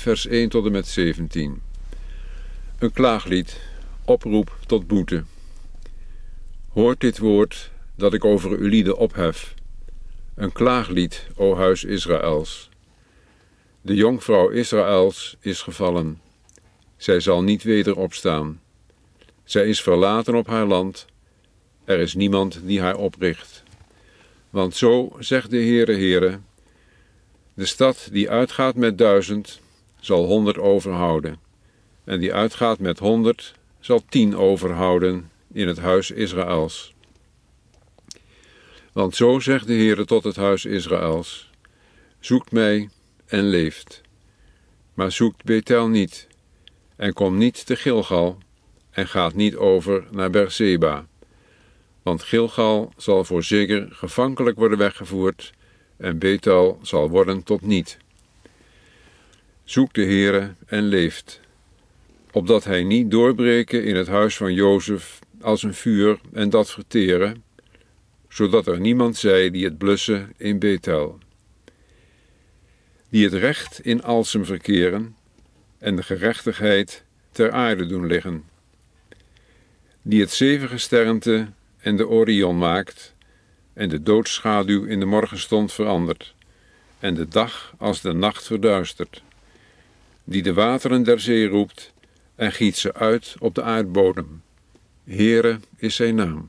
vers 1 tot en met 17. Een klaaglied, oproep tot boete. Hoort dit woord dat ik over uw lieden ophef. Een klaaglied, o huis Israëls. De jonkvrouw Israëls is gevallen. Zij zal niet weder opstaan. Zij is verlaten op haar land. Er is niemand die haar opricht. Want zo zegt de Heere, de stad die uitgaat met 1000, zal 100 overhouden. En die uitgaat met 100, zal 10 overhouden in het huis Israëls. Want zo zegt de Heere tot het huis Israëls: zoekt mij en leeft. Maar zoekt Bethel niet, en kom niet te Gilgal, en gaat niet over naar Berseba. Want Gilgal zal voor zeker gevankelijk worden weggevoerd, en Bethel zal worden tot niet. Zoekt de Heere en leeft, opdat hij niet doorbreken in het huis van Jozef als een vuur en dat verteren, zodat er niemand zij die het blussen in Bethel. Die het recht in Alsem verkeren en de gerechtigheid ter aarde doen liggen. Die het zevengesternte en de Orion maakt en de doodsschaduw in de morgenstond verandert en de dag als de nacht verduistert. Die de wateren der zee roept en giet ze uit op de aardbodem. Heere is zijn naam.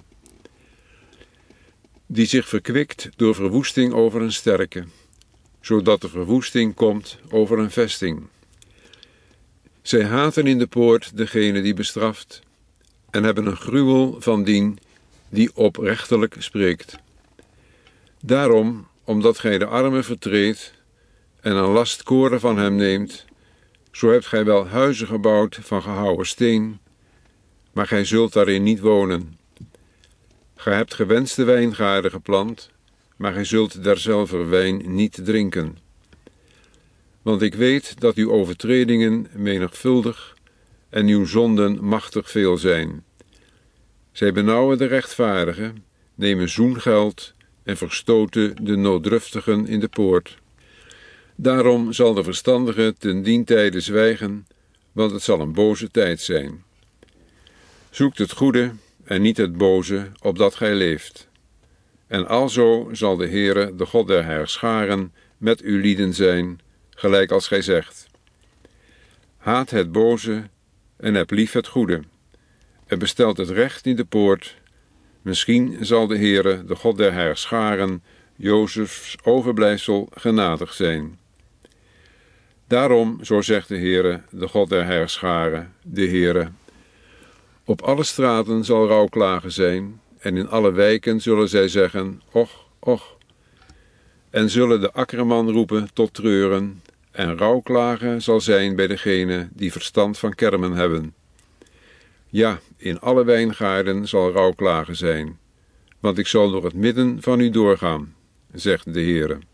Die zich verkwikt door verwoesting over een sterke, zodat de verwoesting komt over een vesting. Zij haten in de poort degene die bestraft en hebben een gruwel van dien die oprechtelijk spreekt. Daarom, omdat gij de arme vertreedt en een last koren van hem neemt, zo hebt gij wel huizen gebouwd van gehouwen steen, maar gij zult daarin niet wonen. Gij hebt gewenste wijngaarden geplant, maar gij zult derzelver wijn niet drinken. Want ik weet dat uw overtredingen menigvuldig en uw zonden machtig veel zijn. Zij benauwen de rechtvaardigen, nemen zoengeld en verstoten de nooddruftigen in de poort. Daarom zal de verstandige ten dien tijde zwijgen, want het zal een boze tijd zijn. Zoekt het goede en niet het boze, opdat gij leeft. En alzo zal de Heere, de God der Heerscharen, met uw lieden zijn, gelijk als gij zegt. Haat het boze en heb lief het goede, en bestelt het recht in de poort. Misschien zal de Heere, de God der Heerscharen, Jozefs overblijfsel genadig zijn. Daarom, zo zegt de Heere, de God der Heerscharen, de Heere: op alle straten zal rouwklagen zijn, en in alle wijken zullen zij zeggen: och, och. En zullen de akkerman roepen tot treuren, en rouwklagen zal zijn bij degenen die verstand van kermen hebben. Ja, in alle wijngaarden zal rouwklagen zijn, want ik zal door het midden van u doorgaan, zegt de Heere.